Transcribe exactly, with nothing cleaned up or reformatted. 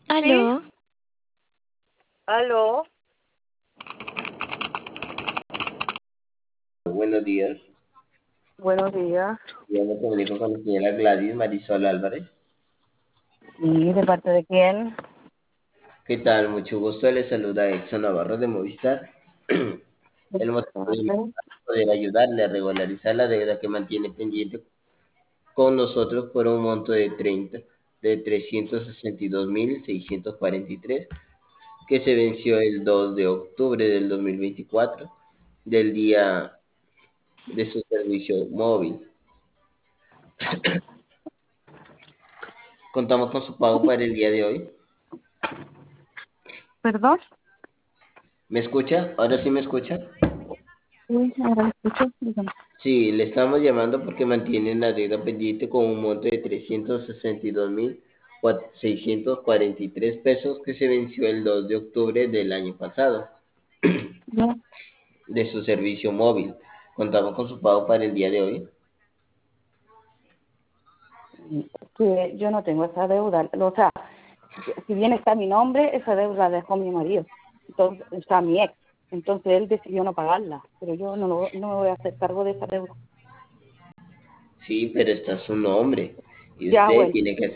¿Sí? Aló, ¿Aló? Buenos días. Buenos días. Yo me comunico con la señora Gladys Marisol Álvarez. ¿Y de parte de quién? ¿Qué tal? Mucho gusto. Le saluda Edson Navarro de Movistar. El motivo de mi Vale. llamada es poder ayudarle a regularizar la deuda que mantiene pendiente con nosotros por un monto de treinta de trescientos sesenta y dos mil seiscientos cuarenta y tres que se venció el dos de octubre del dos mil veinticuatro del día de su servicio móvil. Contamos con su pago para el día de hoy. ¿Perdón? ¿Me escucha? ¿Ahora sí me escucha? Sí, ahora lo escucho. Dígame. Sí, le estamos llamando porque mantienen la deuda pendiente con un monto de trescientos sesenta y dos mil seiscientos cuarenta y tres pesos que se venció el dos de octubre del año pasado Ya. de su servicio móvil. Contamos con su pago para el día de hoy. Que yo no tengo esa deuda. O sea, si bien está mi nombre, esa deuda la dejó mi marido. Entonces, o sea, mi ex. Entonces él decidió no pagarla. Pero yo no, lo- no me voy a hacer cargo de esa deuda. Sí, pero está su nombre y Ya, usted bueno. tiene que